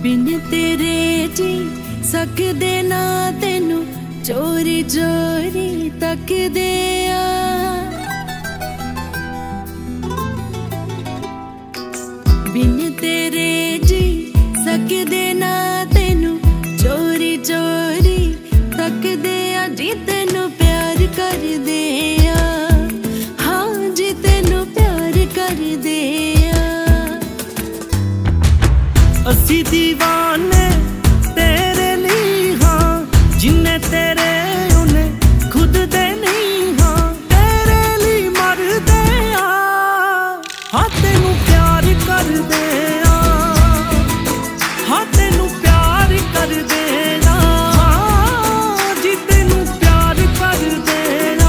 बिन तेरे जी सकदे ना तेनू चोरी चोरी तकदे आ। बिन तेरे जी सकदे ना तेनू चोरी चोरी तकदे आ। जी तेनू प्यार कर दे आ, हाँ जी तेनू प्यार कर दे आ। असी दीवाने तेरे लिए हाँ, जिन्ने तेरे उन्हें खुद दे नहीं हाँ, तेरे लिए मर दे आ। हाँ तेनू प्यार कर दे आ, हाँ तेनू प्यार कर दे आ, हाँ जी तेनू प्यार कर दे आ।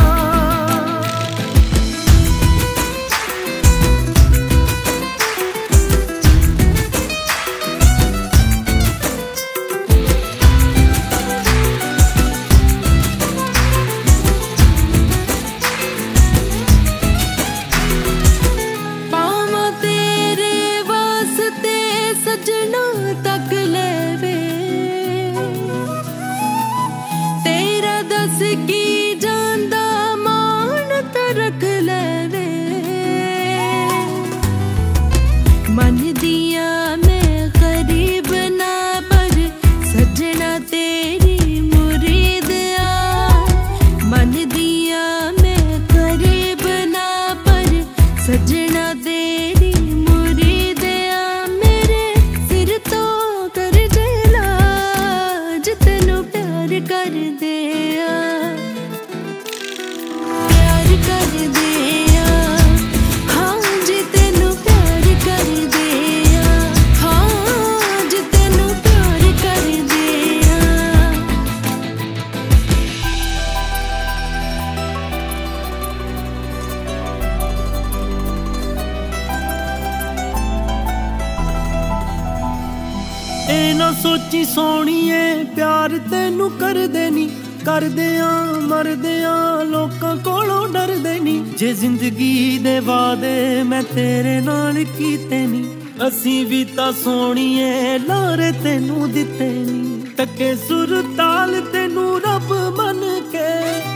सजना तक लेवे तेरा दस की जांदा मान रख लेवे। मन दिया मैं गरीब ना पर सजना तेरी मुरीद आ। मन दिया मैं गरीब ना पर सजना तेरी मुरीद आ। कर दे आ, प्यार कर दे आ, हाँ जी तेनू प्यार कर दे आ, हाँ जी तेनू प्यार कर दे आ। ए ना सोची सोनिए प्यार तेनू कर देनी, कर दिया मर दिया लोकां कोलों डर देनी। जे जिंदगी दे वादे मैं तेरे नाल कीते नी, असी भी तां सोनिए लारे तेनू दिते नी। तके सुर ताल तेनू रब मन के